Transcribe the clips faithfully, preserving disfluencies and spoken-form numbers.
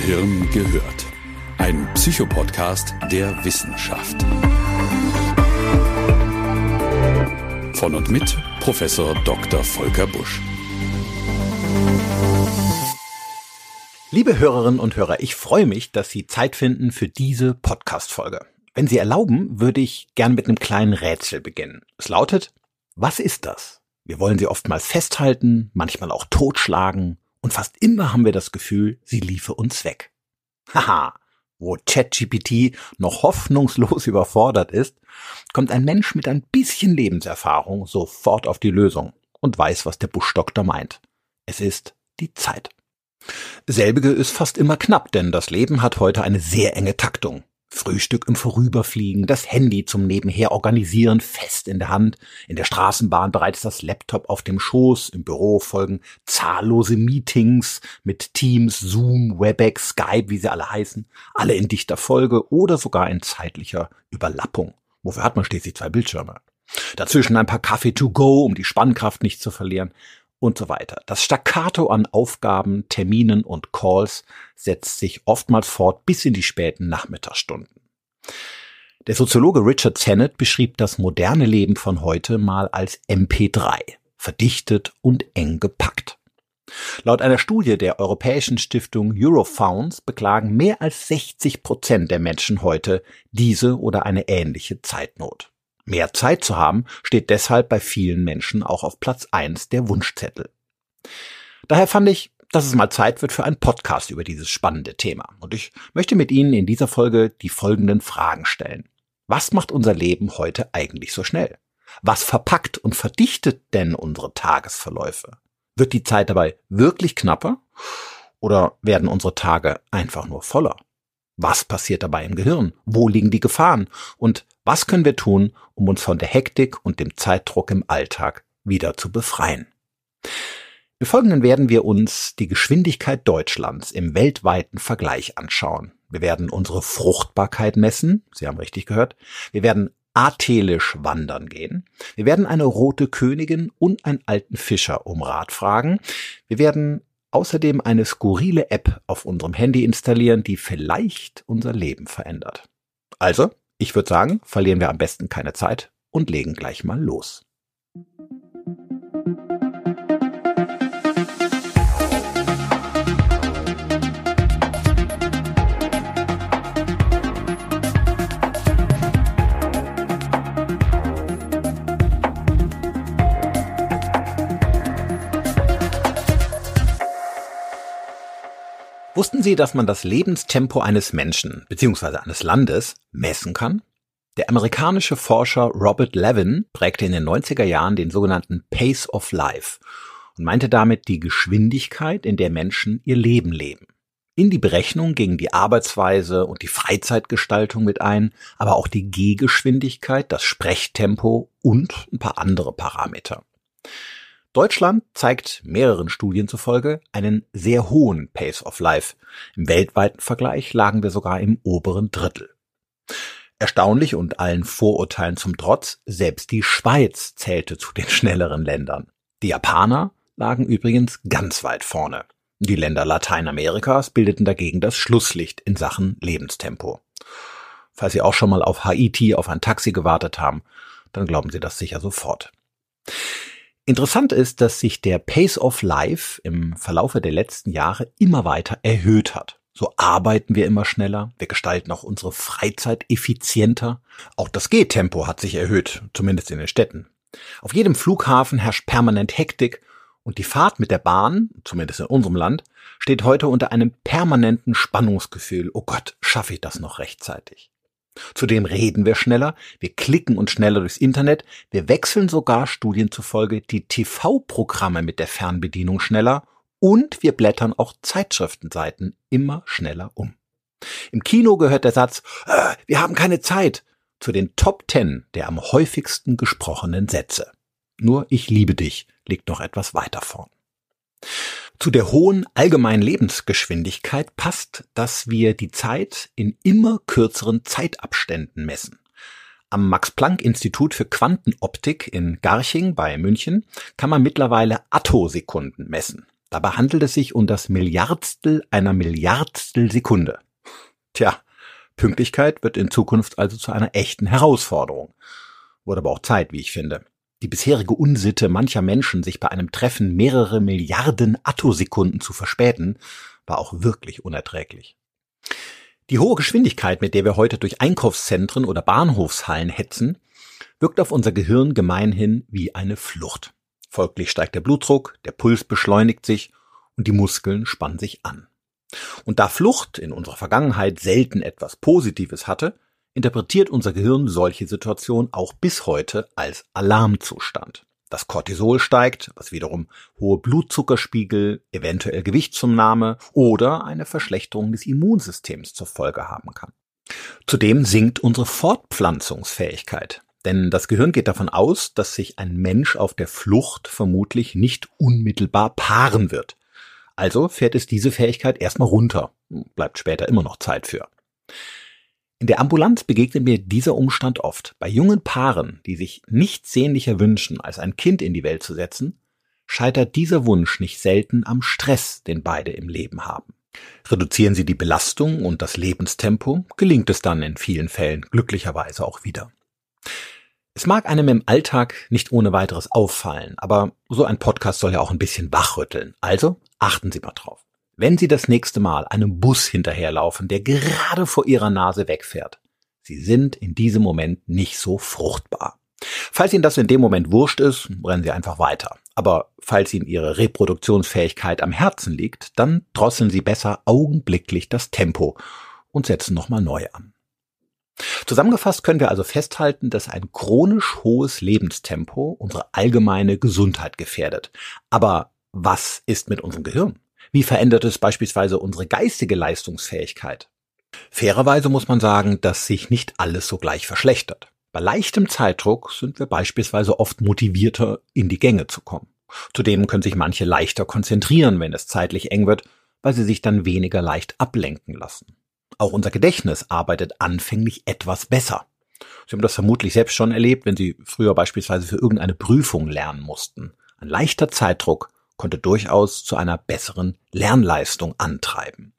Gehirn gehört. Ein Psychopodcast der Wissenschaft. Von und mit Professor Doktor Volker Busch. Liebe Hörerinnen und Hörer, ich freue mich, dass Sie Zeit finden für diese Podcast-Folge. Wenn Sie erlauben, würde ich gern mit einem kleinen Rätsel beginnen. Es lautet: Was ist das? Wir wollen sie oftmals festhalten, manchmal auch totschlagen und fast immer haben wir das Gefühl, sie liefe uns weg. Haha, wo ChatGPT noch hoffnungslos überfordert ist, kommt ein Mensch mit ein bisschen Lebenserfahrung sofort auf die Lösung und weiß, was der Buschdoktor meint. Es ist die Zeit. Selbige ist fast immer knapp, denn das Leben hat heute eine sehr enge Taktung. Frühstück im Vorüberfliegen, das Handy zum Nebenher organisieren fest in der Hand, in der Straßenbahn bereits das Laptop auf dem Schoß, im Büro folgen zahllose Meetings mit Teams, Zoom, Webex, Skype, wie sie alle heißen, alle in dichter Folge oder sogar in zeitlicher Überlappung. Wofür hat man schließlich zwei Bildschirme? Dazwischen ein paar Kaffee to go, um die Spannkraft nicht zu verlieren. Und so weiter. Das Staccato an Aufgaben, Terminen und Calls setzt sich oftmals fort bis in die späten Nachmittagsstunden. Der Soziologe Richard Sennett beschrieb das moderne Leben von heute mal als M P drei, verdichtet und eng gepackt. Laut einer Studie der Europäischen Stiftung Eurofounds beklagen mehr als sechzig Prozent der Menschen heute diese oder eine ähnliche Zeitnot. Mehr Zeit zu haben, steht deshalb bei vielen Menschen auch auf Platz eins der Wunschzettel. Daher fand ich, dass es mal Zeit wird für einen Podcast über dieses spannende Thema. Und ich möchte mit Ihnen in dieser Folge die folgenden Fragen stellen. Was macht unser Leben heute eigentlich so schnell? Was verpackt und verdichtet denn unsere Tagesverläufe? Wird die Zeit dabei wirklich knapper? Oder werden unsere Tage einfach nur voller? Was passiert dabei im Gehirn? Wo liegen die Gefahren? Und was können wir tun, um uns von der Hektik und dem Zeitdruck im Alltag wieder zu befreien? Im Folgenden werden wir uns die Geschwindigkeit Deutschlands im weltweiten Vergleich anschauen. Wir werden unsere Fruchtbarkeit messen. Sie haben richtig gehört. Wir werden athelisch wandern gehen. Wir werden eine rote Königin und einen alten Fischer um Rat fragen. Wir werden außerdem eine skurrile App auf unserem Handy installieren, die vielleicht unser Leben verändert. Also, ich würde sagen, verlieren wir am besten keine Zeit und legen gleich mal los. Wussten Sie, dass man das Lebenstempo eines Menschen bzw. eines Landes messen kann? Der amerikanische Forscher Robert Levin prägte in den neunziger Jahren den sogenannten Pace of Life und meinte damit die Geschwindigkeit, in der Menschen ihr Leben leben. In die Berechnung gingen die Arbeitsweise und die Freizeitgestaltung mit ein, aber auch die Gehgeschwindigkeit, das Sprechtempo und ein paar andere Parameter. Deutschland zeigt mehreren Studien zufolge einen sehr hohen Pace of Life. Im weltweiten Vergleich lagen wir sogar im oberen Drittel. Erstaunlich und allen Vorurteilen zum Trotz, selbst die Schweiz zählte zu den schnelleren Ländern. Die Japaner lagen übrigens ganz weit vorne. Die Länder Lateinamerikas bildeten dagegen das Schlusslicht in Sachen Lebenstempo. Falls Sie auch schon mal auf Haiti auf ein Taxi gewartet haben, dann glauben Sie das sicher sofort. Interessant ist, dass sich der Pace of Life im Verlaufe der letzten Jahre immer weiter erhöht hat. So arbeiten wir immer schneller, wir gestalten auch unsere Freizeit effizienter. Auch das Gehtempo hat sich erhöht, zumindest in den Städten. Auf jedem Flughafen herrscht permanent Hektik und die Fahrt mit der Bahn, zumindest in unserem Land, steht heute unter einem permanenten Spannungsgefühl. Oh Gott, schaffe ich das noch rechtzeitig? Zudem reden wir schneller, wir klicken uns schneller durchs Internet, wir wechseln sogar Studien zufolge die T V-Programme mit der Fernbedienung schneller und wir blättern auch Zeitschriftenseiten immer schneller um. Im Kino gehört der Satz, äh, wir haben keine Zeit, zu den Top Ten der am häufigsten gesprochenen Sätze. Nur ich liebe dich liegt noch etwas weiter vorn. Zu der hohen allgemeinen Lebensgeschwindigkeit passt, dass wir die Zeit in immer kürzeren Zeitabständen messen. Am Max-Planck-Institut für Quantenoptik in Garching bei München kann man mittlerweile Attosekunden messen. Dabei handelt es sich um das Milliardstel einer Milliardstel Sekunde. Tja, Pünktlichkeit wird in Zukunft also zu einer echten Herausforderung. Wurde aber auch Zeit, wie ich finde. Die bisherige Unsitte mancher Menschen, sich bei einem Treffen mehrere Milliarden Attosekunden zu verspäten, war auch wirklich unerträglich. Die hohe Geschwindigkeit, mit der wir heute durch Einkaufszentren oder Bahnhofshallen hetzen, wirkt auf unser Gehirn gemeinhin wie eine Flucht. Folglich steigt der Blutdruck, der Puls beschleunigt sich und die Muskeln spannen sich an. Und da Flucht in unserer Vergangenheit selten etwas Positives hatte, interpretiert unser Gehirn solche Situationen auch bis heute als Alarmzustand. Das Cortisol steigt, was wiederum hohe Blutzuckerspiegel, eventuell Gewichtszunahme oder eine Verschlechterung des Immunsystems zur Folge haben kann. Zudem sinkt unsere Fortpflanzungsfähigkeit. Denn das Gehirn geht davon aus, dass sich ein Mensch auf der Flucht vermutlich nicht unmittelbar paaren wird. Also fährt es diese Fähigkeit erstmal runter. Bleibt später immer noch Zeit für. In der Ambulanz begegnet mir dieser Umstand oft. Bei jungen Paaren, die sich nichts sehnlicher wünschen, als ein Kind in die Welt zu setzen, scheitert dieser Wunsch nicht selten am Stress, den beide im Leben haben. Reduzieren sie die Belastung und das Lebenstempo, gelingt es dann in vielen Fällen glücklicherweise auch wieder. Es mag einem im Alltag nicht ohne weiteres auffallen, aber so ein Podcast soll ja auch ein bisschen wachrütteln. Also achten Sie mal drauf. Wenn Sie das nächste Mal einem Bus hinterherlaufen, der gerade vor Ihrer Nase wegfährt, Sie sind in diesem Moment nicht so fruchtbar. Falls Ihnen das in dem Moment wurscht ist, rennen Sie einfach weiter. Aber falls Ihnen Ihre Reproduktionsfähigkeit am Herzen liegt, dann drosseln Sie besser augenblicklich das Tempo und setzen nochmal neu an. Zusammengefasst können wir also festhalten, dass ein chronisch hohes Lebenstempo unsere allgemeine Gesundheit gefährdet. Aber was ist mit unserem Gehirn? Wie verändert es beispielsweise unsere geistige Leistungsfähigkeit? Fairerweise muss man sagen, dass sich nicht alles so gleich verschlechtert. Bei leichtem Zeitdruck sind wir beispielsweise oft motivierter, in die Gänge zu kommen. Zudem können sich manche leichter konzentrieren, wenn es zeitlich eng wird, weil sie sich dann weniger leicht ablenken lassen. Auch unser Gedächtnis arbeitet anfänglich etwas besser. Sie haben das vermutlich selbst schon erlebt, wenn Sie früher beispielsweise für irgendeine Prüfung lernen mussten. Ein leichter Zeitdruck konnte durchaus zu einer besseren Lernleistung antreiben.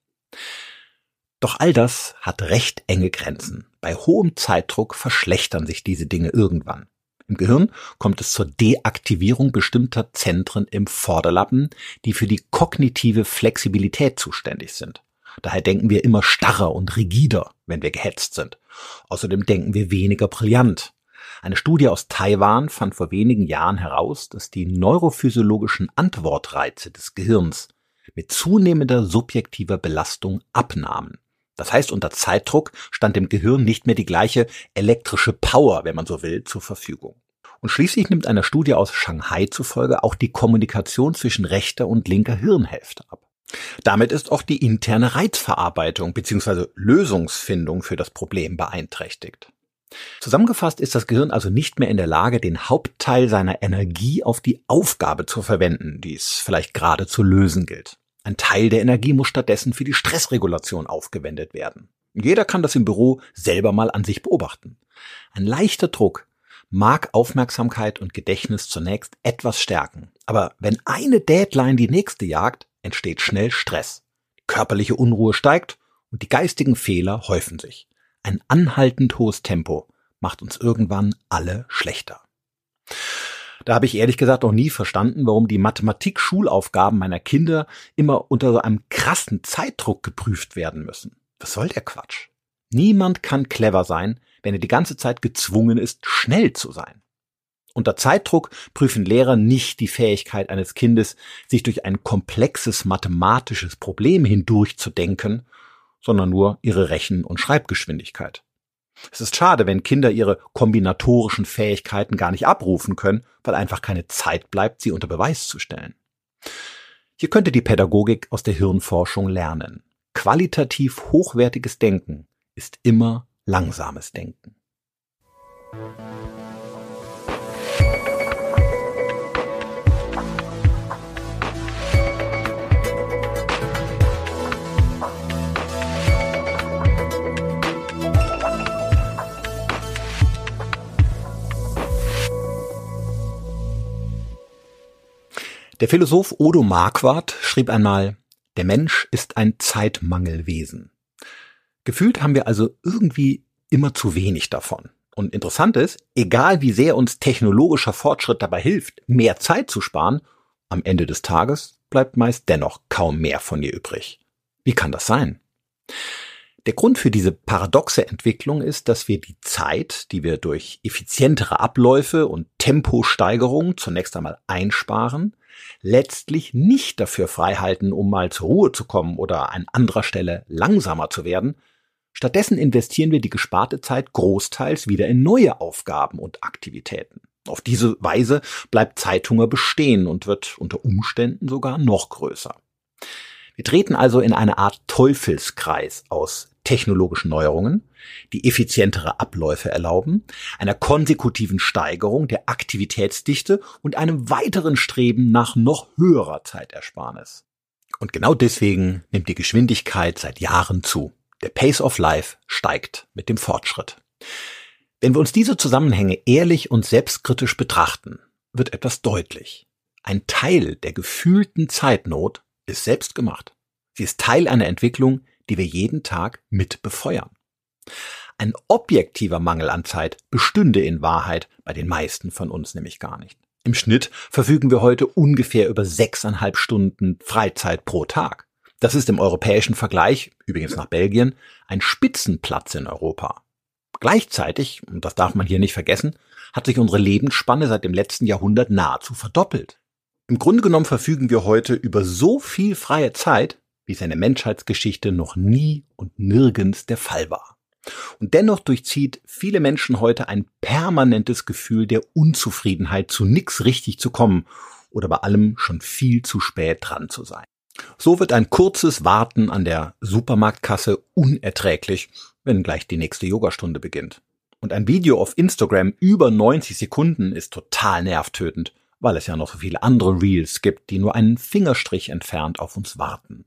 Doch all das hat recht enge Grenzen. Bei hohem Zeitdruck verschlechtern sich diese Dinge irgendwann. Im Gehirn kommt es zur Deaktivierung bestimmter Zentren im Vorderlappen, die für die kognitive Flexibilität zuständig sind. Daher denken wir immer starrer und rigider, wenn wir gehetzt sind. Außerdem denken wir weniger brillant. Eine Studie aus Taiwan fand vor wenigen Jahren heraus, dass die neurophysiologischen Antwortreize des Gehirns mit zunehmender subjektiver Belastung abnahmen. Das heißt, unter Zeitdruck stand dem Gehirn nicht mehr die gleiche elektrische Power, wenn man so will, zur Verfügung. Und schließlich nimmt einer Studie aus Shanghai zufolge auch die Kommunikation zwischen rechter und linker Hirnhälfte ab. Damit ist auch die interne Reizverarbeitung bzw. Lösungsfindung für das Problem beeinträchtigt. Zusammengefasst ist das Gehirn also nicht mehr in der Lage, den Hauptteil seiner Energie auf die Aufgabe zu verwenden, die es vielleicht gerade zu lösen gilt. Ein Teil der Energie muss stattdessen für die Stressregulation aufgewendet werden. Jeder kann das im Büro selber mal an sich beobachten. Ein leichter Druck mag Aufmerksamkeit und Gedächtnis zunächst etwas stärken. Aber wenn eine Deadline die nächste jagt, entsteht schnell Stress. Die körperliche Unruhe steigt und die geistigen Fehler häufen sich. Ein anhaltend hohes Tempo macht uns irgendwann alle schlechter. Da habe ich ehrlich gesagt noch nie verstanden, warum die Mathematik-Schulaufgaben meiner Kinder immer unter so einem krassen Zeitdruck geprüft werden müssen. Was soll der Quatsch? Niemand kann clever sein, wenn er die ganze Zeit gezwungen ist, schnell zu sein. Unter Zeitdruck prüfen Lehrer nicht die Fähigkeit eines Kindes, sich durch ein komplexes mathematisches Problem hindurchzudenken, sondern nur ihre Rechen- und Schreibgeschwindigkeit. Es ist schade, wenn Kinder ihre kombinatorischen Fähigkeiten gar nicht abrufen können, weil einfach keine Zeit bleibt, sie unter Beweis zu stellen. Hier könnte die Pädagogik aus der Hirnforschung lernen. Qualitativ hochwertiges Denken ist immer langsames Denken. Der Philosoph Odo Marquardt schrieb einmal: Der Mensch ist ein Zeitmangelwesen. Gefühlt haben wir also irgendwie immer zu wenig davon. Und interessant ist, egal wie sehr uns technologischer Fortschritt dabei hilft, mehr Zeit zu sparen, am Ende des Tages bleibt meist dennoch kaum mehr von ihr übrig. Wie kann das sein? Der Grund für diese paradoxe Entwicklung ist, dass wir die Zeit, die wir durch effizientere Abläufe und Temposteigerung zunächst einmal einsparen, letztlich nicht dafür freihalten, um mal zur Ruhe zu kommen oder an anderer Stelle langsamer zu werden. Stattdessen investieren wir die gesparte Zeit großteils wieder in neue Aufgaben und Aktivitäten. Auf diese Weise bleibt Zeithunger bestehen und wird unter Umständen sogar noch größer. Wir treten also in eine Art Teufelskreis aus technologischen Neuerungen, die effizientere Abläufe erlauben, einer konsekutiven Steigerung der Aktivitätsdichte und einem weiteren Streben nach noch höherer Zeitersparnis. Und genau deswegen nimmt die Geschwindigkeit seit Jahren zu. Der Pace of Life steigt mit dem Fortschritt. Wenn wir uns diese Zusammenhänge ehrlich und selbstkritisch betrachten, wird etwas deutlich. Ein Teil der gefühlten Zeitnot ist selbst gemacht. Sie ist Teil einer Entwicklung, die wir jeden Tag mit befeuern. Ein objektiver Mangel an Zeit bestünde in Wahrheit bei den meisten von uns nämlich gar nicht. Im Schnitt verfügen wir heute ungefähr über sechseinhalb Stunden Freizeit pro Tag. Das ist im europäischen Vergleich, übrigens nach Belgien, ein Spitzenplatz in Europa. Gleichzeitig, und das darf man hier nicht vergessen, hat sich unsere Lebensspanne seit dem letzten Jahrhundert nahezu verdoppelt. Im Grunde genommen verfügen wir heute über so viel freie Zeit, wie es in der Menschheitsgeschichte noch nie und nirgends der Fall war. Und dennoch durchzieht viele Menschen heute ein permanentes Gefühl der Unzufriedenheit, zu nichts richtig zu kommen oder bei allem schon viel zu spät dran zu sein. So wird ein kurzes Warten an der Supermarktkasse unerträglich, wenn gleich die nächste Yogastunde beginnt. Und ein Video auf Instagram über neunzig Sekunden ist total nervtötend, weil es ja noch so viele andere Reels gibt, die nur einen Fingerstrich entfernt auf uns warten.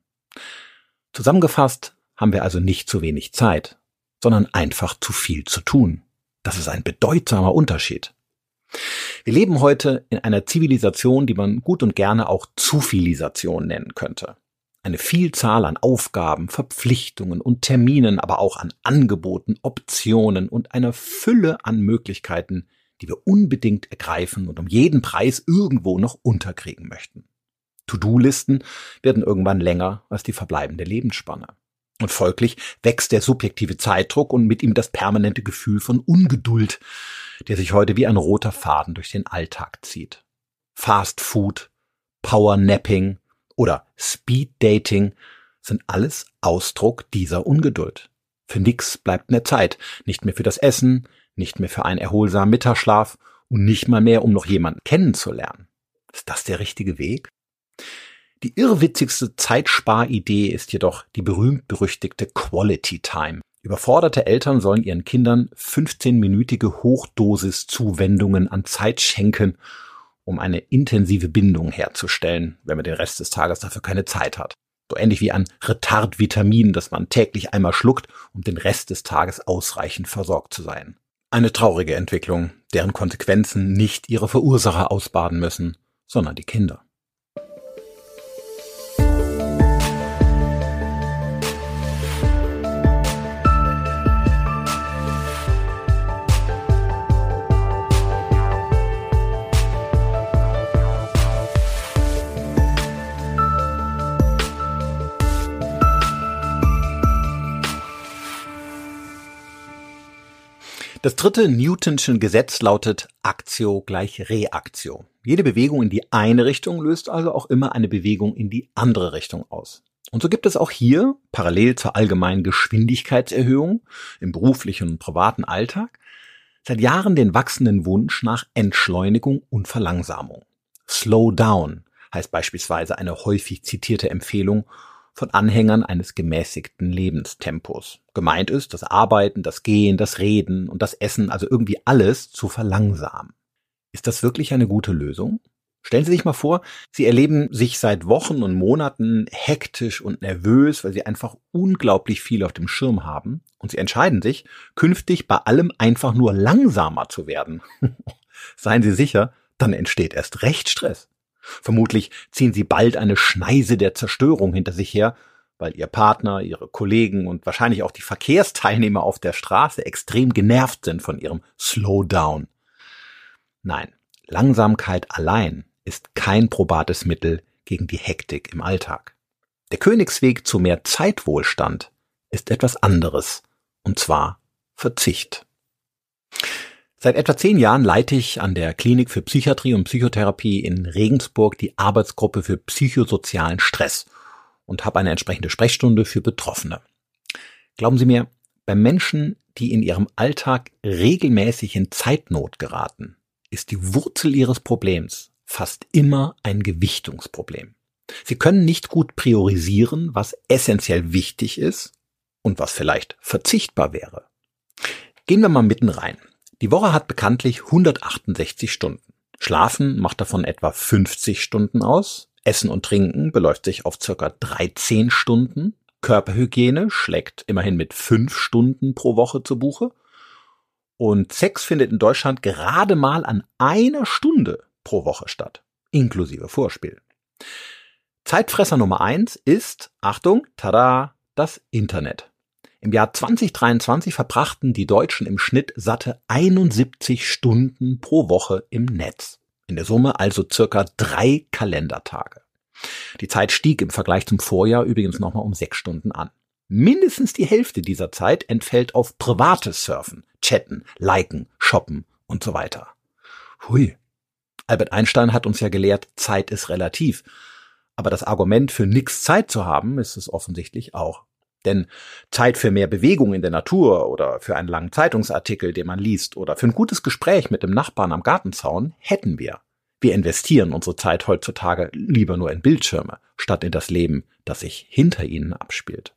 Zusammengefasst haben wir also nicht zu wenig Zeit, sondern einfach zu viel zu tun. Das ist ein bedeutsamer Unterschied. Wir leben heute in einer Zivilisation, die man gut und gerne auch Zufilisation nennen könnte. Eine Vielzahl an Aufgaben, Verpflichtungen und Terminen, aber auch an Angeboten, Optionen und einer Fülle an Möglichkeiten, die wir unbedingt ergreifen und um jeden Preis irgendwo noch unterkriegen möchten. To-Do-Listen werden irgendwann länger als die verbleibende Lebensspanne. Und folglich wächst der subjektive Zeitdruck und mit ihm das permanente Gefühl von Ungeduld, der sich heute wie ein roter Faden durch den Alltag zieht. Fast Food, Power-Napping oder Speed-Dating sind alles Ausdruck dieser Ungeduld. Für nix bleibt mehr Zeit, nicht mehr für das Essen, nicht mehr für einen erholsamen Mittagsschlaf und nicht mal mehr, um noch jemanden kennenzulernen. Ist das der richtige Weg? Die irrwitzigste Zeitsparidee ist jedoch die berühmt-berüchtigte Quality Time. Überforderte Eltern sollen ihren Kindern fünfzehnminütige Hochdosis-Zuwendungen an Zeit schenken, um eine intensive Bindung herzustellen, wenn man den Rest des Tages dafür keine Zeit hat. So ähnlich wie ein Retardvitamin, das man täglich einmal schluckt, um den Rest des Tages ausreichend versorgt zu sein. Eine traurige Entwicklung, deren Konsequenzen nicht ihre Verursacher ausbaden müssen, sondern die Kinder. Das dritte Newtonsche Gesetz lautet Actio gleich Reactio. Jede Bewegung in die eine Richtung löst also auch immer eine Bewegung in die andere Richtung aus. Und so gibt es auch hier, parallel zur allgemeinen Geschwindigkeitserhöhung im beruflichen und privaten Alltag, seit Jahren den wachsenden Wunsch nach Entschleunigung und Verlangsamung. Slow down heißt beispielsweise eine häufig zitierte Empfehlung von Anhängern eines gemäßigten Lebenstempos. Gemeint ist, das Arbeiten, das Gehen, das Reden und das Essen, also irgendwie alles zu verlangsamen. Ist das wirklich eine gute Lösung? Stellen Sie sich mal vor, Sie erleben sich seit Wochen und Monaten hektisch und nervös, weil Sie einfach unglaublich viel auf dem Schirm haben und Sie entscheiden sich, künftig bei allem einfach nur langsamer zu werden. Seien Sie sicher, dann entsteht erst recht Stress. Vermutlich ziehen sie bald eine Schneise der Zerstörung hinter sich her, weil ihr Partner, ihre Kollegen und wahrscheinlich auch die Verkehrsteilnehmer auf der Straße extrem genervt sind von ihrem Slowdown. Nein, Langsamkeit allein ist kein probates Mittel gegen die Hektik im Alltag. Der Königsweg zu mehr Zeitwohlstand ist etwas anderes, und zwar Verzicht. Seit etwa zehn Jahren leite ich an der Klinik für Psychiatrie und Psychotherapie in Regensburg die Arbeitsgruppe für psychosozialen Stress und habe eine entsprechende Sprechstunde für Betroffene. Glauben Sie mir, bei Menschen, die in ihrem Alltag regelmäßig in Zeitnot geraten, ist die Wurzel ihres Problems fast immer ein Gewichtungsproblem. Sie können nicht gut priorisieren, was essentiell wichtig ist und was vielleicht verzichtbar wäre. Gehen wir mal mitten rein. Die Woche hat bekanntlich hundertachtundsechzig Stunden. Schlafen macht davon etwa fünfzig Stunden aus. Essen und Trinken beläuft sich auf circa dreizehn Stunden. Körperhygiene schlägt immerhin mit fünf Stunden pro Woche zu Buche. Und Sex findet in Deutschland gerade mal an einer Stunde pro Woche statt, inklusive Vorspiel. Zeitfresser Nummer eins ist, Achtung, tada, das Internet. Im Jahr zwanzig dreiundzwanzig verbrachten die Deutschen im Schnitt satte einundsiebzig Stunden pro Woche im Netz. In der Summe also circa drei Kalendertage. Die Zeit stieg im Vergleich zum Vorjahr übrigens nochmal um sechs Stunden an. Mindestens die Hälfte dieser Zeit entfällt auf privates Surfen, Chatten, Liken, Shoppen und so weiter. Hui. Albert Einstein hat uns ja gelehrt, Zeit ist relativ. Aber das Argument für nix Zeit zu haben, ist es offensichtlich auch. Denn Zeit für mehr Bewegung in der Natur oder für einen langen Zeitungsartikel, den man liest, oder für ein gutes Gespräch mit dem Nachbarn am Gartenzaun hätten wir. Wir investieren unsere Zeit heutzutage lieber nur in Bildschirme, statt in das Leben, das sich hinter ihnen abspielt.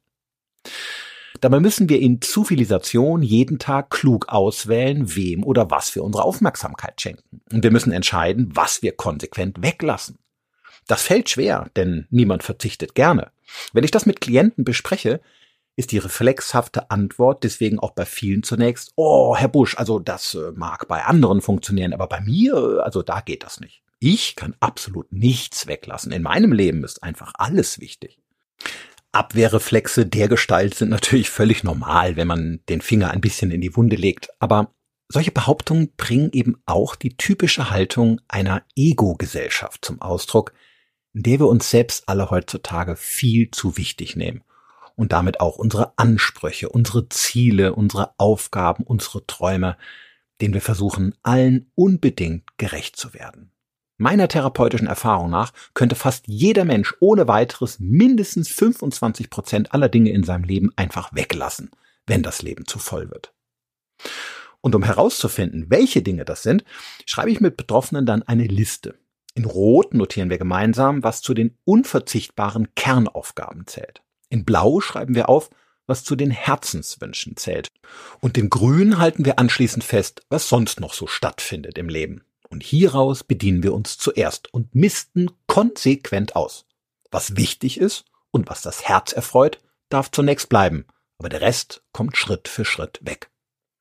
Dabei müssen wir in Zivilisation jeden Tag klug auswählen, wem oder was wir unsere Aufmerksamkeit schenken. Und wir müssen entscheiden, was wir konsequent weglassen. Das fällt schwer, denn niemand verzichtet gerne. Wenn ich das mit Klienten bespreche, ist die reflexhafte Antwort deswegen auch bei vielen zunächst, oh, Herr Busch, also das mag bei anderen funktionieren, aber bei mir, also da geht das nicht. Ich kann absolut nichts weglassen. In meinem Leben ist einfach alles wichtig. Abwehrreflexe dergestalt sind natürlich völlig normal, wenn man den Finger ein bisschen in die Wunde legt. Aber solche Behauptungen bringen eben auch die typische Haltung einer Ego-Gesellschaft zum Ausdruck, in der wir uns selbst alle heutzutage viel zu wichtig nehmen und damit auch unsere Ansprüche, unsere Ziele, unsere Aufgaben, unsere Träume, denen wir versuchen, allen unbedingt gerecht zu werden. Meiner therapeutischen Erfahrung nach könnte fast jeder Mensch ohne weiteres mindestens fünfundzwanzig Prozent aller Dinge in seinem Leben einfach weglassen, wenn das Leben zu voll wird. Und um herauszufinden, welche Dinge das sind, schreibe ich mit Betroffenen dann eine Liste. In Rot notieren wir gemeinsam, was zu den unverzichtbaren Kernaufgaben zählt. In Blau schreiben wir auf, was zu den Herzenswünschen zählt. Und in Grün halten wir anschließend fest, was sonst noch so stattfindet im Leben. Und hieraus bedienen wir uns zuerst und misten konsequent aus. Was wichtig ist und was das Herz erfreut, darf zunächst bleiben, aber der Rest kommt Schritt für Schritt weg.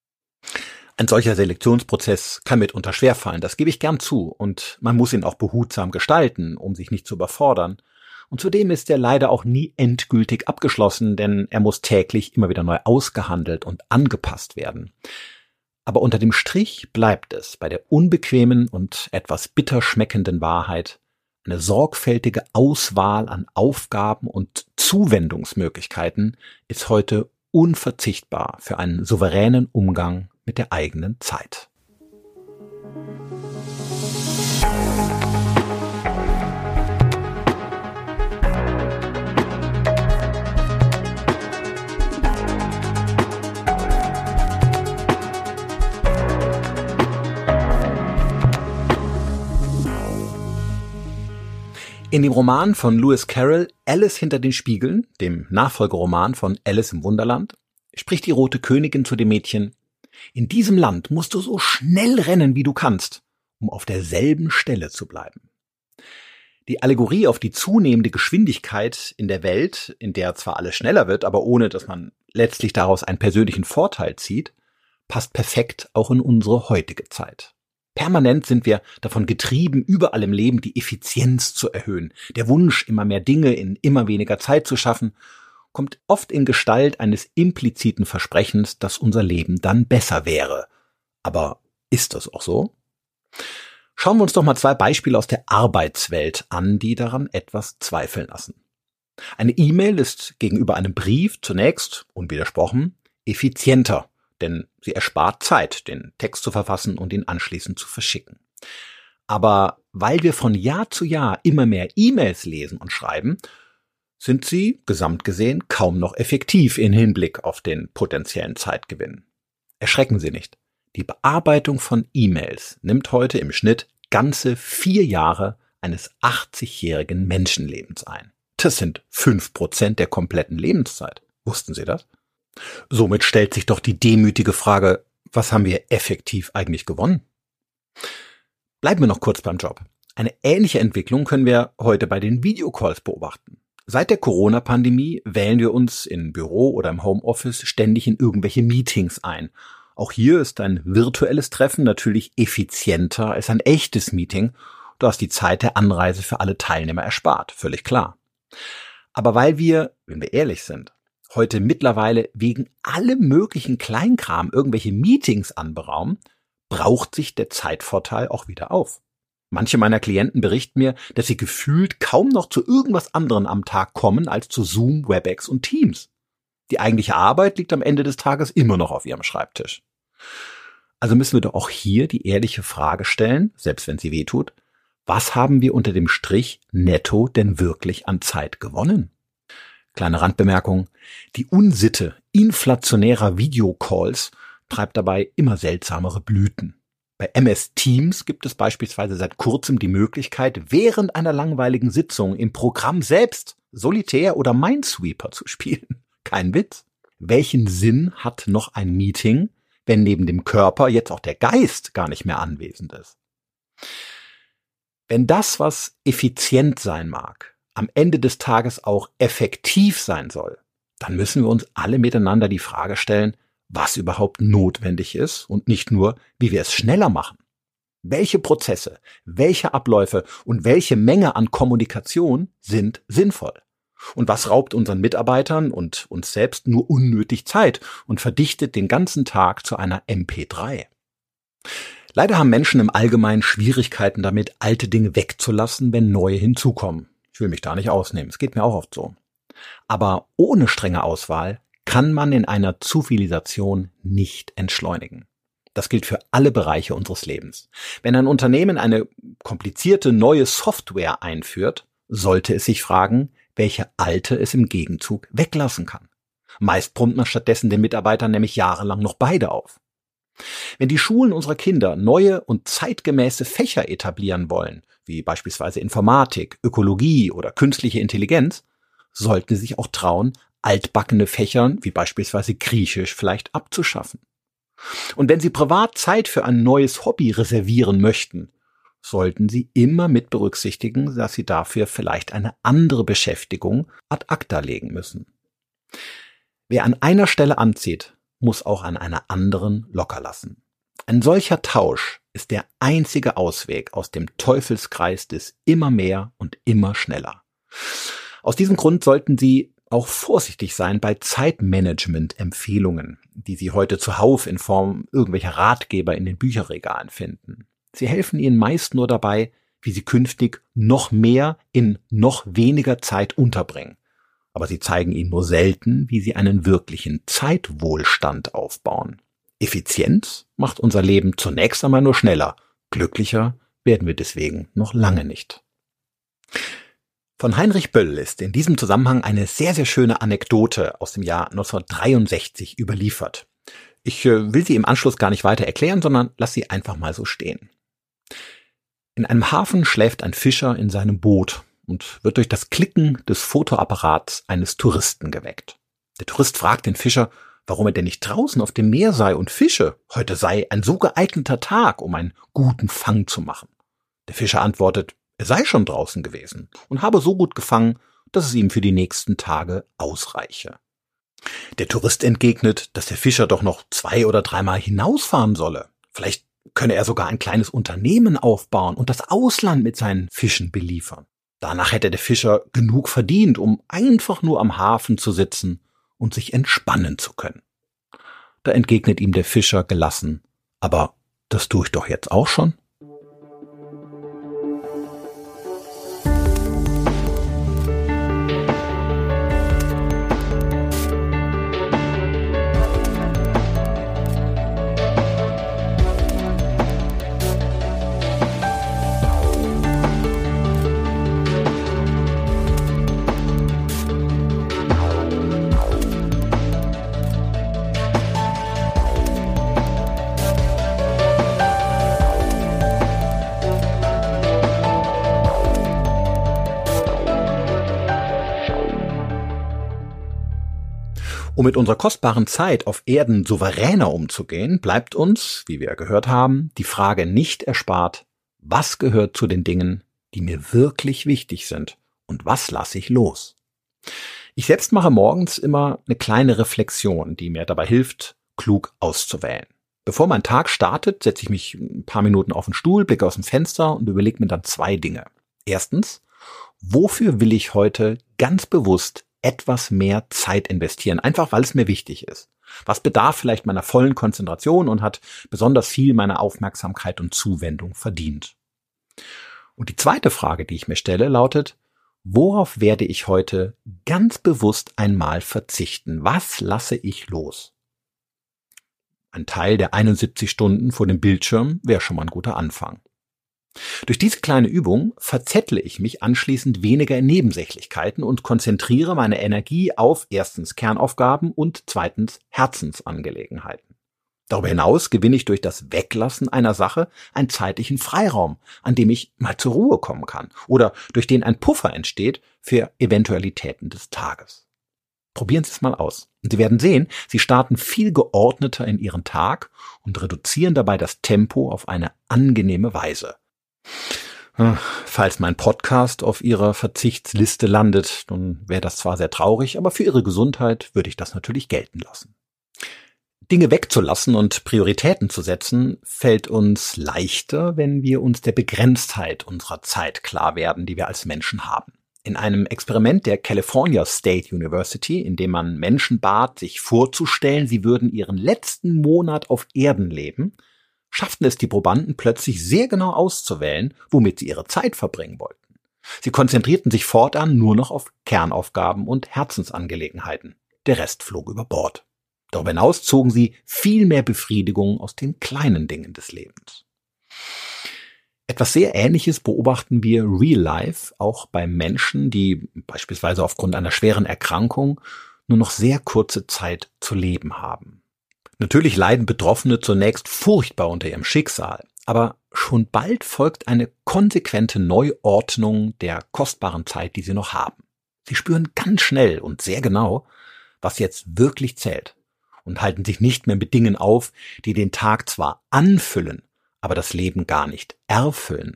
Ein solcher Selektionsprozess kann mitunter schwerfallen, das gebe ich gern zu, und man muss ihn auch behutsam gestalten, um sich nicht zu überfordern. Und zudem ist er leider auch nie endgültig abgeschlossen, denn er muss täglich immer wieder neu ausgehandelt und angepasst werden. Aber unter dem Strich bleibt es bei der unbequemen und etwas bitter schmeckenden Wahrheit: Eine sorgfältige Auswahl an Aufgaben und Zuwendungsmöglichkeiten ist heute unverzichtbar für einen souveränen Umgang mit der eigenen Zeit. In dem Roman von Lewis Carroll Alice hinter den Spiegeln, dem Nachfolgeroman von Alice im Wunderland, spricht die Rote Königin zu dem Mädchen: In diesem Land musst du so schnell rennen, wie du kannst, um auf derselben Stelle zu bleiben. Die Allegorie auf die zunehmende Geschwindigkeit in der Welt, in der zwar alles schneller wird, aber ohne dass man letztlich daraus einen persönlichen Vorteil zieht, passt perfekt auch in unsere heutige Zeit. Permanent sind wir davon getrieben, überall im Leben die Effizienz zu erhöhen. Der Wunsch, immer mehr Dinge in immer weniger Zeit zu schaffen, kommt oft in Gestalt eines impliziten Versprechens, dass unser Leben dann besser wäre. Aber ist das auch so? Schauen wir uns doch mal zwei Beispiele aus der Arbeitswelt an, die daran etwas zweifeln lassen. Eine E-Mail ist gegenüber einem Brief zunächst, unwidersprochen, effizienter, denn sie erspart Zeit, den Text zu verfassen und ihn anschließend zu verschicken. Aber weil wir von Jahr zu Jahr immer mehr E-Mails lesen und schreiben, sind sie, gesamt gesehen, kaum noch effektiv in Hinblick auf den potenziellen Zeitgewinn. Erschrecken Sie nicht. Die Bearbeitung von E-Mails nimmt heute im Schnitt ganze vier Jahre eines achtzigjährigen Menschenlebens ein. Das sind fünf Prozent der kompletten Lebenszeit. Wussten Sie das? Somit stellt sich doch die demütige Frage, was haben wir effektiv eigentlich gewonnen? Bleiben wir noch kurz beim Job. Eine ähnliche Entwicklung können wir heute bei den Videocalls beobachten. Seit der Corona-Pandemie wählen wir uns im Büro oder im Homeoffice ständig in irgendwelche Meetings ein. Auch hier ist ein virtuelles Treffen natürlich effizienter als ein echtes Meeting, da es die Zeit der Anreise für alle Teilnehmer erspart, völlig klar. Aber weil wir, wenn wir ehrlich sind, heute mittlerweile wegen allem möglichen Kleinkram irgendwelche Meetings anberaumen, braucht sich der Zeitvorteil auch wieder auf. Manche meiner Klienten berichten mir, dass sie gefühlt kaum noch zu irgendwas anderem am Tag kommen als zu Zoom, Webex und Teams. Die eigentliche Arbeit liegt am Ende des Tages immer noch auf ihrem Schreibtisch. Also müssen wir doch auch hier die ehrliche Frage stellen, selbst wenn sie wehtut, was haben wir unter dem Strich netto denn wirklich an Zeit gewonnen? Kleine Randbemerkung, die Unsitte inflationärer Videocalls treibt dabei immer seltsamere Blüten. Bei M S Teams gibt es beispielsweise seit kurzem die Möglichkeit, während einer langweiligen Sitzung im Programm selbst Solitär oder Minesweeper zu spielen. Kein Witz. Welchen Sinn hat noch ein Meeting, wenn neben dem Körper jetzt auch der Geist gar nicht mehr anwesend ist? Wenn das, was effizient sein mag, am Ende des Tages auch effektiv sein soll, dann müssen wir uns alle miteinander die Frage stellen, was überhaupt notwendig ist und nicht nur, wie wir es schneller machen. Welche Prozesse, welche Abläufe und welche Menge an Kommunikation sind sinnvoll? Und was raubt unseren Mitarbeitern und uns selbst nur unnötig Zeit und verdichtet den ganzen Tag zu einer M P drei? Leider haben Menschen im Allgemeinen Schwierigkeiten damit, alte Dinge wegzulassen, wenn neue hinzukommen. Ich will mich da nicht ausnehmen, es geht mir auch oft so. Aber ohne strenge Auswahl kann man in einer Zivilisation nicht entschleunigen. Das gilt für alle Bereiche unseres Lebens. Wenn ein Unternehmen eine komplizierte neue Software einführt, sollte es sich fragen, welche alte es im Gegenzug weglassen kann. Meist brummt man stattdessen den Mitarbeitern nämlich jahrelang noch beide auf. Wenn die Schulen unserer Kinder neue und zeitgemäße Fächer etablieren wollen, wie beispielsweise Informatik, Ökologie oder künstliche Intelligenz, sollten sie sich auch trauen, altbackene Fächern wie beispielsweise Griechisch vielleicht abzuschaffen. Und wenn sie privat Zeit für ein neues Hobby reservieren möchten, sollten sie immer mit berücksichtigen, dass sie dafür vielleicht eine andere Beschäftigung ad acta legen müssen. Wer an einer Stelle anzieht, muss auch an einer anderen locker lassen. Ein solcher Tausch ist der einzige Ausweg aus dem Teufelskreis des immer mehr und immer schneller. Aus diesem Grund sollten Sie auch vorsichtig sein bei Zeitmanagement-Empfehlungen, die Sie heute zuhauf in Form irgendwelcher Ratgeber in den Bücherregalen finden. Sie helfen Ihnen meist nur dabei, wie Sie künftig noch mehr in noch weniger Zeit unterbringen. Aber sie zeigen Ihnen nur selten, wie Sie einen wirklichen Zeitwohlstand aufbauen. Effizienz macht unser Leben zunächst einmal nur schneller. Glücklicher werden wir deswegen noch lange nicht. Von Heinrich Böll ist in diesem Zusammenhang eine sehr, sehr schöne Anekdote aus dem Jahr neunzehnhundertdreiundsechzig überliefert. Ich äh, will sie im Anschluss gar nicht weiter erklären, sondern lass sie einfach mal so stehen. In einem Hafen schläft ein Fischer in seinem Boot und wird durch das Klicken des Fotoapparats eines Touristen geweckt. Der Tourist fragt den Fischer, warum er denn nicht draußen auf dem Meer sei und fische. Heute sei ein so geeigneter Tag, um einen guten Fang zu machen. Der Fischer antwortet, er sei schon draußen gewesen und habe so gut gefangen, dass es ihm für die nächsten Tage ausreiche. Der Tourist entgegnet, dass der Fischer doch noch zwei oder dreimal hinausfahren solle. Vielleicht könne er sogar ein kleines Unternehmen aufbauen und das Ausland mit seinen Fischen beliefern. Danach hätte der Fischer genug verdient, um einfach nur am Hafen zu sitzen und sich entspannen zu können. Da entgegnet ihm der Fischer gelassen: Aber das tue ich doch jetzt auch schon. Um mit unserer kostbaren Zeit auf Erden souveräner umzugehen, bleibt uns, wie wir gehört haben, die Frage nicht erspart: Was gehört zu den Dingen, die mir wirklich wichtig sind, und was lasse ich los? Ich selbst mache morgens immer eine kleine Reflexion, die mir dabei hilft, klug auszuwählen. Bevor mein Tag startet, setze ich mich ein paar Minuten auf den Stuhl, blicke aus dem Fenster und überlege mir dann zwei Dinge. Erstens: Wofür will ich heute ganz bewusst etwas mehr Zeit investieren, einfach weil es mir wichtig ist? Was bedarf vielleicht meiner vollen Konzentration und hat besonders viel meiner Aufmerksamkeit und Zuwendung verdient? Und die zweite Frage, die ich mir stelle, lautet: Worauf werde ich heute ganz bewusst einmal verzichten? Was lasse ich los? Ein Teil der einundsiebzig Stunden vor dem Bildschirm wäre schon mal ein guter Anfang. Durch diese kleine Übung verzettle ich mich anschließend weniger in Nebensächlichkeiten und konzentriere meine Energie auf erstens Kernaufgaben und zweitens Herzensangelegenheiten. Darüber hinaus gewinne ich durch das Weglassen einer Sache einen zeitlichen Freiraum, an dem ich mal zur Ruhe kommen kann oder durch den ein Puffer entsteht für Eventualitäten des Tages. Probieren Sie es mal aus. Und Sie werden sehen, Sie starten viel geordneter in Ihren Tag und reduzieren dabei das Tempo auf eine angenehme Weise. Falls mein Podcast auf Ihrer Verzichtsliste landet, dann wäre das zwar sehr traurig, aber für Ihre Gesundheit würde ich das natürlich gelten lassen. Dinge wegzulassen und Prioritäten zu setzen, fällt uns leichter, wenn wir uns der Begrenztheit unserer Zeit klar werden, die wir als Menschen haben. In einem Experiment der California State University, in dem man Menschen bat, sich vorzustellen, sie würden ihren letzten Monat auf Erden leben, schafften es die Probanden plötzlich sehr genau auszuwählen, womit sie ihre Zeit verbringen wollten. Sie konzentrierten sich fortan nur noch auf Kernaufgaben und Herzensangelegenheiten. Der Rest flog über Bord. Darüber hinaus zogen sie viel mehr Befriedigung aus den kleinen Dingen des Lebens. Etwas sehr Ähnliches beobachten wir real life auch bei Menschen, die beispielsweise aufgrund einer schweren Erkrankung nur noch sehr kurze Zeit zu leben haben. Natürlich leiden Betroffene zunächst furchtbar unter ihrem Schicksal, aber schon bald folgt eine konsequente Neuordnung der kostbaren Zeit, die sie noch haben. Sie spüren ganz schnell und sehr genau, was jetzt wirklich zählt und halten sich nicht mehr mit Dingen auf, die den Tag zwar anfüllen, aber das Leben gar nicht erfüllen.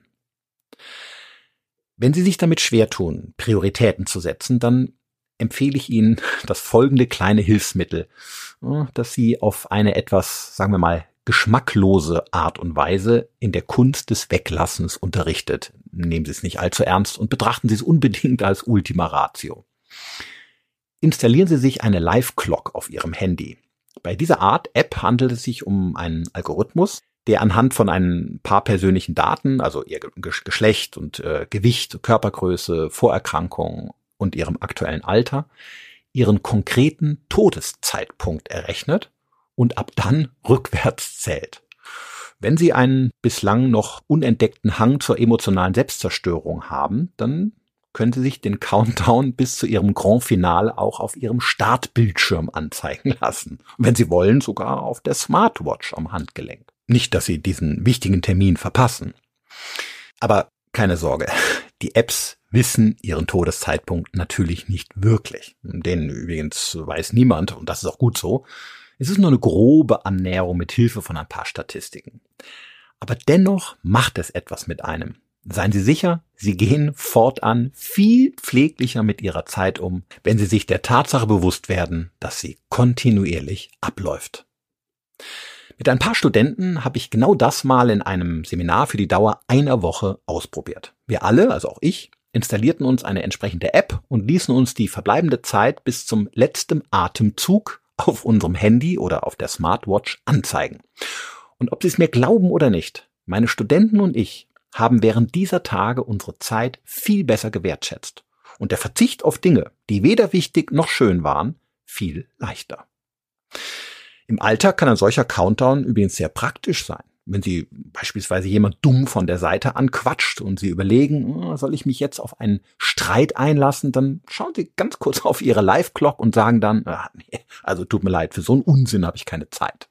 Wenn Sie sich damit schwer tun, Prioritäten zu setzen, dann empfehle ich Ihnen das folgende kleine Hilfsmittel, das Sie auf eine etwas, sagen wir mal, geschmacklose Art und Weise in der Kunst des Weglassens unterrichtet. Nehmen Sie es nicht allzu ernst und betrachten Sie es unbedingt als Ultima Ratio. Installieren Sie sich eine Live-Clock auf Ihrem Handy. Bei dieser Art App handelt es sich um einen Algorithmus, der anhand von ein paar persönlichen Daten, also Ihr Geschlecht und äh, Gewicht, Körpergröße, Vorerkrankungen und Ihrem aktuellen Alter, Ihren konkreten Todeszeitpunkt errechnet und ab dann rückwärts zählt. Wenn Sie einen bislang noch unentdeckten Hang zur emotionalen Selbstzerstörung haben, dann können Sie sich den Countdown bis zu Ihrem Grand Finale auch auf Ihrem Startbildschirm anzeigen lassen. Und wenn Sie wollen, sogar auf der Smartwatch am Handgelenk. Nicht, dass Sie diesen wichtigen Termin verpassen. Aber keine Sorge, die Apps wissen ihren Todeszeitpunkt natürlich nicht wirklich. Den übrigens weiß niemand, und das ist auch gut so. Es ist nur eine grobe Annäherung mit Hilfe von ein paar Statistiken. Aber dennoch macht es etwas mit einem. Seien Sie sicher, Sie gehen fortan viel pfleglicher mit Ihrer Zeit um, wenn Sie sich der Tatsache bewusst werden, dass sie kontinuierlich abläuft. Mit ein paar Studenten habe ich genau das mal in einem Seminar für die Dauer einer Woche ausprobiert. Wir alle, also auch ich, installierten uns eine entsprechende App und ließen uns die verbleibende Zeit bis zum letzten Atemzug auf unserem Handy oder auf der Smartwatch anzeigen. Und ob Sie es mir glauben oder nicht, meine Studenten und ich haben während dieser Tage unsere Zeit viel besser gewertschätzt. Und der Verzicht auf Dinge, die weder wichtig noch schön waren, viel leichter. Im Alltag kann ein solcher Countdown übrigens sehr praktisch sein. Wenn Sie beispielsweise jemand dumm von der Seite anquatscht und Sie überlegen, soll ich mich jetzt auf einen Streit einlassen, dann schauen Sie ganz kurz auf Ihre Live-Clock und sagen dann, ah, nee, also tut mir leid, für so einen Unsinn habe ich keine Zeit.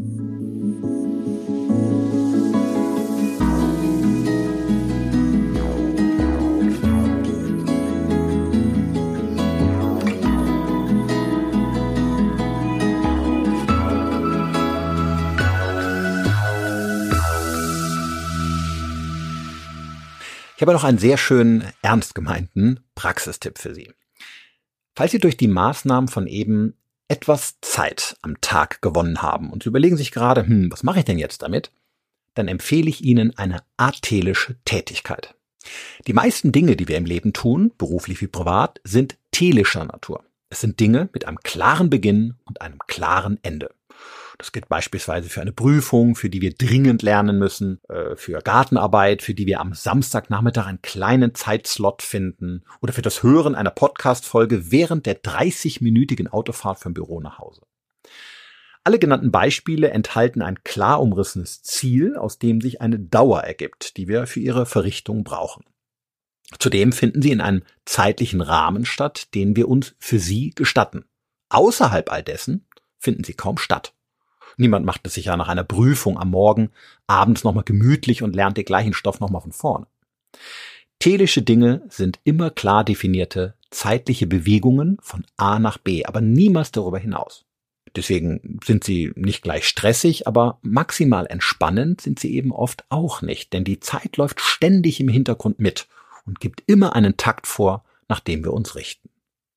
Ich habe noch einen sehr schönen, ernst gemeinten Praxistipp für Sie. Falls Sie durch die Maßnahmen von eben etwas Zeit am Tag gewonnen haben und Sie überlegen sich gerade, hm, was mache ich denn jetzt damit? Dann empfehle ich Ihnen eine atelische Tätigkeit. Die meisten Dinge, die wir im Leben tun, beruflich wie privat, sind telischer Natur. Es sind Dinge mit einem klaren Beginn und einem klaren Ende. Das gilt beispielsweise für eine Prüfung, für die wir dringend lernen müssen, für Gartenarbeit, für die wir am Samstagnachmittag einen kleinen Zeitslot finden oder für das Hören einer Podcast-Folge während der dreißigminütigen Autofahrt vom Büro nach Hause. Alle genannten Beispiele enthalten ein klar umrissenes Ziel, aus dem sich eine Dauer ergibt, die wir für ihre Verrichtung brauchen. Zudem finden sie in einem zeitlichen Rahmen statt, den wir uns für sie gestatten. Außerhalb all dessen finden sie kaum statt. Niemand macht es sich ja nach einer Prüfung am Morgen abends nochmal gemütlich und lernt den gleichen Stoff nochmal von vorne. Telische Dinge sind immer klar definierte zeitliche Bewegungen von A nach B, aber niemals darüber hinaus. Deswegen sind sie nicht gleich stressig, aber maximal entspannend sind sie eben oft auch nicht, denn die Zeit läuft ständig im Hintergrund mit und gibt immer einen Takt vor, nach dem wir uns richten.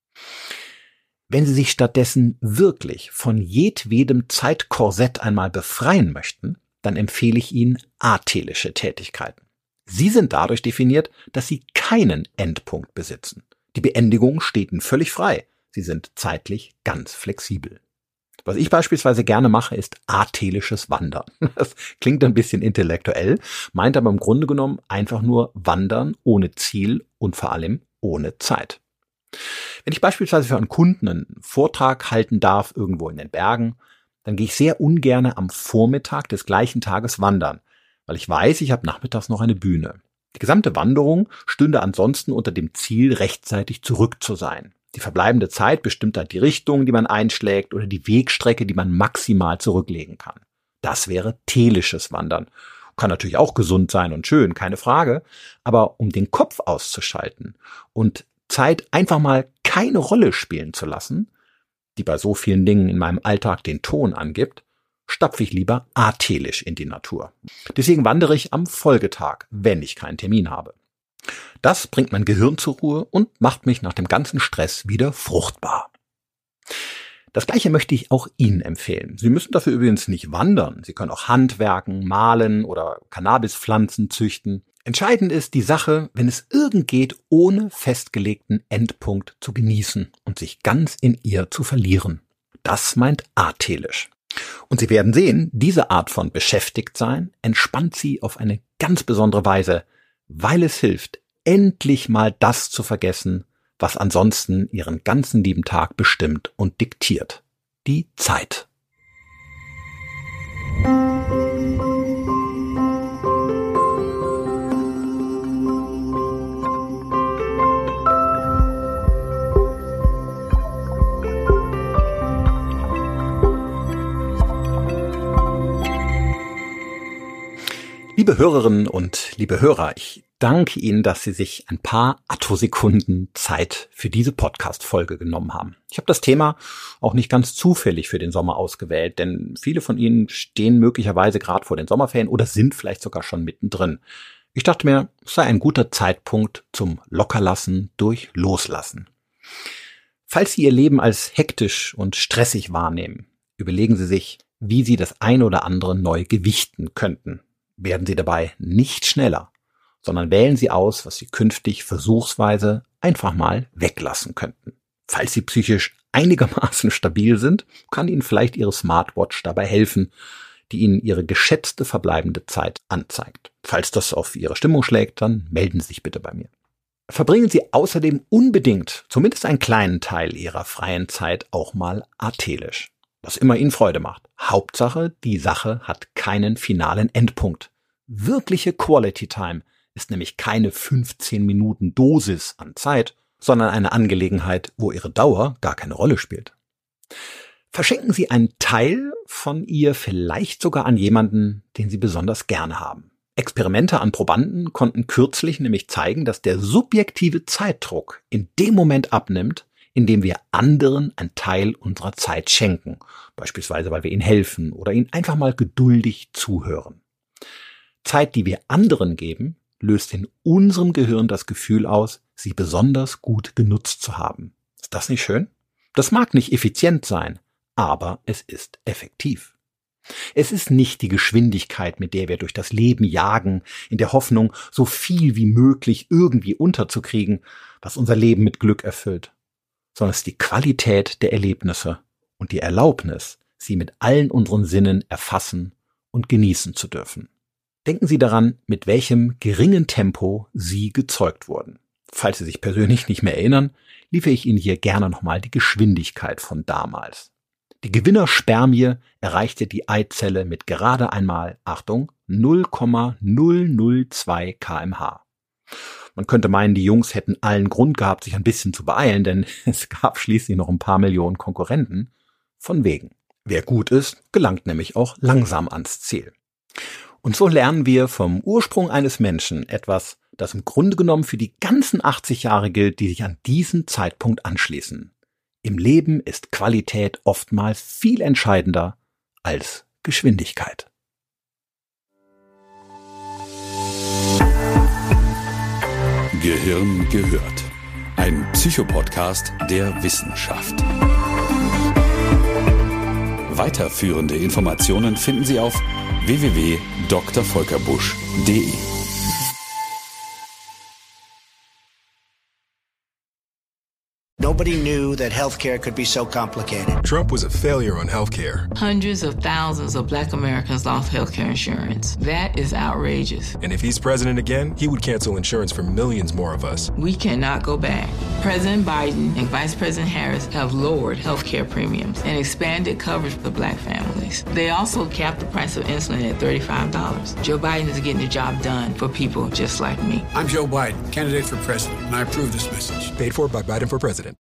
Wenn Sie sich stattdessen wirklich von jedwedem Zeitkorsett einmal befreien möchten, dann empfehle ich Ihnen atelische Tätigkeiten. Sie sind dadurch definiert, dass Sie keinen Endpunkt besitzen. Die Beendigung steht Ihnen völlig frei. Sie sind zeitlich ganz flexibel. Was ich beispielsweise gerne mache, ist atelisches Wandern. Das klingt ein bisschen intellektuell, meint aber im Grunde genommen einfach nur Wandern ohne Ziel und vor allem ohne Zeit. Wenn ich beispielsweise für einen Kunden einen Vortrag halten darf, irgendwo in den Bergen, dann gehe ich sehr ungern am Vormittag des gleichen Tages wandern, weil ich weiß, ich habe nachmittags noch eine Bühne. Die gesamte Wanderung stünde ansonsten unter dem Ziel, rechtzeitig zurück zu sein. Die verbleibende Zeit bestimmt dann die Richtung, die man einschlägt oder die Wegstrecke, die man maximal zurücklegen kann. Das wäre telisches Wandern. Kann natürlich auch gesund sein und schön, keine Frage, aber um den Kopf auszuschalten und Zeit einfach mal keine Rolle spielen zu lassen, die bei so vielen Dingen in meinem Alltag den Ton angibt, stapfe ich lieber atelisch in die Natur. Deswegen wandere ich am Folgetag, wenn ich keinen Termin habe. Das bringt mein Gehirn zur Ruhe und macht mich nach dem ganzen Stress wieder fruchtbar. Das Gleiche möchte ich auch Ihnen empfehlen. Sie müssen dafür übrigens nicht wandern. Sie können auch handwerken, malen oder Cannabispflanzen züchten. Entscheidend ist die Sache, wenn es irgend geht, ohne festgelegten Endpunkt zu genießen und sich ganz in ihr zu verlieren. Das meint atelisch. Und Sie werden sehen, diese Art von Beschäftigtsein entspannt Sie auf eine ganz besondere Weise, weil es hilft, endlich mal das zu vergessen, was ansonsten Ihren ganzen lieben Tag bestimmt und diktiert. Die Zeit. Liebe Hörerinnen und liebe Hörer, ich danke Ihnen, dass Sie sich ein paar Attosekunden Zeit für diese Podcast-Folge genommen haben. Ich habe das Thema auch nicht ganz zufällig für den Sommer ausgewählt, denn viele von Ihnen stehen möglicherweise gerade vor den Sommerferien oder sind vielleicht sogar schon mittendrin. Ich dachte mir, es sei ein guter Zeitpunkt zum Lockerlassen durch Loslassen. Falls Sie Ihr Leben als hektisch und stressig wahrnehmen, überlegen Sie sich, wie Sie das ein oder andere neu gewichten könnten. Werden Sie dabei nicht schneller, sondern wählen Sie aus, was Sie künftig versuchsweise einfach mal weglassen könnten. Falls Sie psychisch einigermaßen stabil sind, kann Ihnen vielleicht Ihre Smartwatch dabei helfen, die Ihnen Ihre geschätzte verbleibende Zeit anzeigt. Falls das auf Ihre Stimmung schlägt, dann melden Sie sich bitte bei mir. Verbringen Sie außerdem unbedingt zumindest einen kleinen Teil Ihrer freien Zeit auch mal artelisch. Was immer Ihnen Freude macht. Hauptsache, die Sache hat keinen finalen Endpunkt. Wirkliche Quality Time ist nämlich keine fünfzehn Minuten Dosis an Zeit, sondern eine Angelegenheit, wo Ihre Dauer gar keine Rolle spielt. Verschenken Sie einen Teil von ihr vielleicht sogar an jemanden, den Sie besonders gerne haben. Experimente an Probanden konnten kürzlich nämlich zeigen, dass der subjektive Zeitdruck in dem Moment abnimmt, indem wir anderen einen Teil unserer Zeit schenken, beispielsweise weil wir ihnen helfen oder ihnen einfach mal geduldig zuhören. Zeit, die wir anderen geben, löst in unserem Gehirn das Gefühl aus, sie besonders gut genutzt zu haben. Ist das nicht schön? Das mag nicht effizient sein, aber es ist effektiv. Es ist nicht die Geschwindigkeit, mit der wir durch das Leben jagen, in der Hoffnung, so viel wie möglich irgendwie unterzukriegen, was unser Leben mit Glück erfüllt, sondern es ist die Qualität der Erlebnisse und die Erlaubnis, sie mit allen unseren Sinnen erfassen und genießen zu dürfen. Denken Sie daran, mit welchem geringen Tempo Sie gezeugt wurden. Falls Sie sich persönlich nicht mehr erinnern, liefere ich Ihnen hier gerne nochmal die Geschwindigkeit von damals. Die Gewinnerspermie erreichte die Eizelle mit gerade einmal, Achtung, null Komma null null zwei Kilometer pro Stunde. Man könnte meinen, die Jungs hätten allen Grund gehabt, sich ein bisschen zu beeilen, denn es gab schließlich noch ein paar Millionen Konkurrenten. Von wegen. Wer gut ist, gelangt nämlich auch langsam ans Ziel. Und so lernen wir vom Ursprung eines Menschen etwas, das im Grunde genommen für die ganzen achtzig Jahre gilt, die sich an diesen Zeitpunkt anschließen. Im Leben ist Qualität oftmals viel entscheidender als Geschwindigkeit. Gehirn gehört. Ein Psychopodcast der Wissenschaft. Weiterführende Informationen finden Sie auf w w w punkt d r volker busch punkt d e. Nobody knew that healthcare could be so complicated. Trump was a failure on healthcare. Hundreds of thousands of black Americans lost healthcare insurance. That is outrageous. And if he's president again, he would cancel insurance for millions more of us. We cannot go back. President Biden and Vice President Harris have lowered healthcare premiums and expanded coverage for black families. They also capped the price of insulin at thirty-five dollars. Joe Biden is getting the job done for people just like me. I'm Joe Biden, candidate for president, and I approve this message. Paid for by Biden for president.